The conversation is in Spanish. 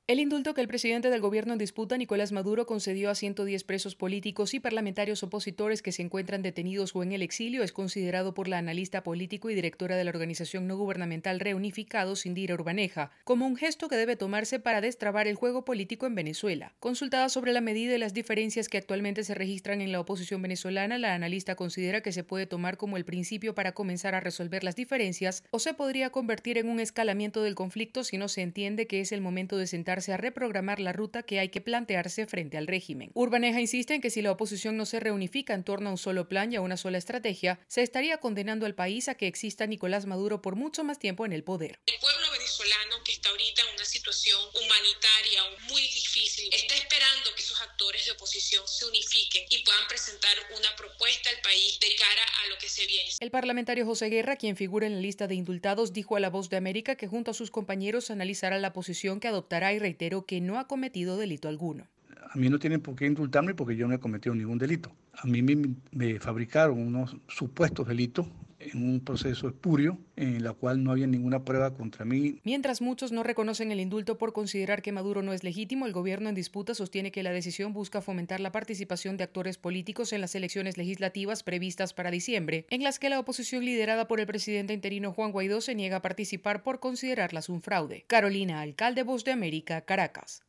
El indulto que el presidente del gobierno en disputa, Nicolás Maduro, concedió a 110 presos políticos y parlamentarios opositores que se encuentran detenidos o en el exilio es considerado por la analista político y directora de la organización no gubernamental Reunificados, Indira Urbaneja, como un gesto que debe tomarse para destrabar el juego político en Venezuela. Consultada sobre la medida y las diferencias que actualmente se registran en la oposición venezolana, la analista considera que se puede tomar como el principio para comenzar a resolver las diferencias o se podría convertir en un escalamiento del conflicto si no se entiende que es el momento de sentarse a reprogramar la ruta que hay que plantearse frente al régimen. Urbaneja insiste en que si la oposición no se reunifica en torno a un solo plan y a una sola estrategia, se estaría condenando al país a que exista Nicolás Maduro por mucho más tiempo en el poder. El pueblo venezolano, que está ahorita en una situación humanitaria muy difícil, está esperando que esos actores de oposición se unifiquen y puedan presentar una propuesta al país de cara a lo que se viene. El parlamentario José Guerra, quien figura en la lista de indultados, dijo a La Voz de América que junto a sus compañeros analizará la posición que adoptará y reiteró que no ha cometido delito alguno. A mí no tienen por qué indultarme porque yo no he cometido ningún delito. A mí me fabricaron unos supuestos delitos en un proceso espurio en la cual no había ninguna prueba contra mí. Mientras muchos no reconocen el indulto por considerar que Maduro no es legítimo, el gobierno en disputa sostiene que la decisión busca fomentar la participación de actores políticos en las elecciones legislativas previstas para diciembre, en las que la oposición liderada por el presidente interino Juan Guaidó se niega a participar por considerarlas un fraude. Carolina Alcalde, Voz de América, Caracas.